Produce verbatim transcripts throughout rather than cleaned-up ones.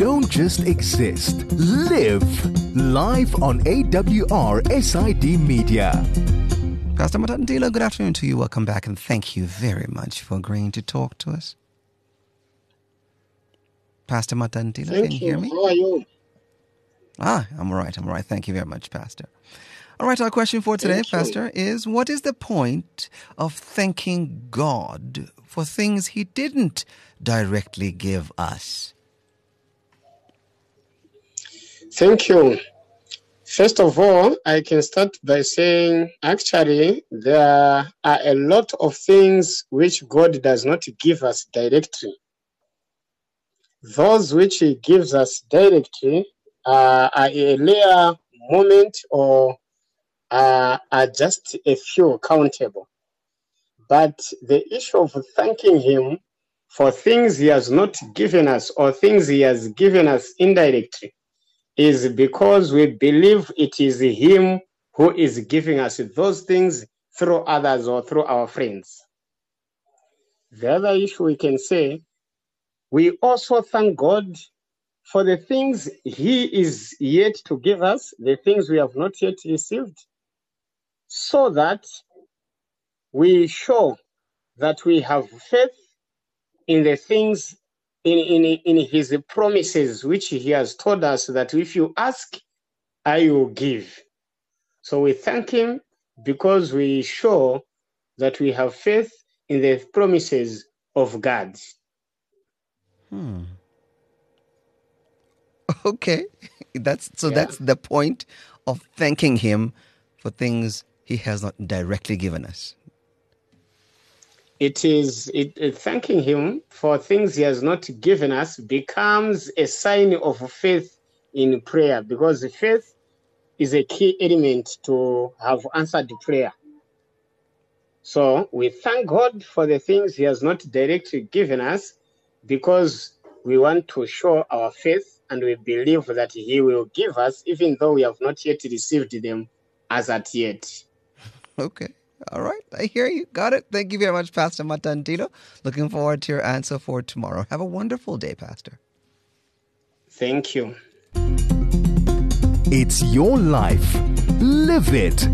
don't just exist, live. Live on A W R S I D Media. Pastor Matandila, good afternoon to you. Welcome back, and thank you very much for agreeing to talk to us. Pastor Matandila, Thank can you you. hear me? How are you? Ah, I'm all right. I'm all right. Thank you very much, Pastor. All right, our question for today, Thank you. Pastor, is what is the point of thanking God for things he didn't directly give us? Thank you. First of all, I can start by saying actually there are a lot of things which God does not give us directly. Those which he gives us directly uh, are a rare moment or uh, are just a few countable. But the issue of thanking him for things he has not given us or things he has given us indirectly is because we believe it is him who is giving us those things through others or through our friends. The other issue we can say, we also thank God for the things he is yet to give us, the things we have not yet received, so that we show that we have faith in the things, in, in, in his promises, which he has told us that if you ask, I will give. So we thank him because we show that we have faith in the promises of God. Hmm. Okay. That's so Yeah. that's the point of thanking him for things he has not directly given us. It is it, it, thanking him for things he has not given us becomes a sign of faith in prayer, because faith is a key element to have answered prayer. So we thank God for the things he has not directly given us because we want to show our faith and we believe that he will give us even though we have not yet received them as at yet. Okay. All right. I hear you. Got it. Thank you very much, Pastor Matandilo. Looking forward to your answer for tomorrow. Have a wonderful day, Pastor. Thank you. It's your life. Live it.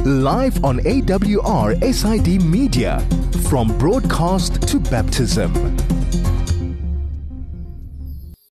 Live on A W R S I D Media. From broadcast to baptism.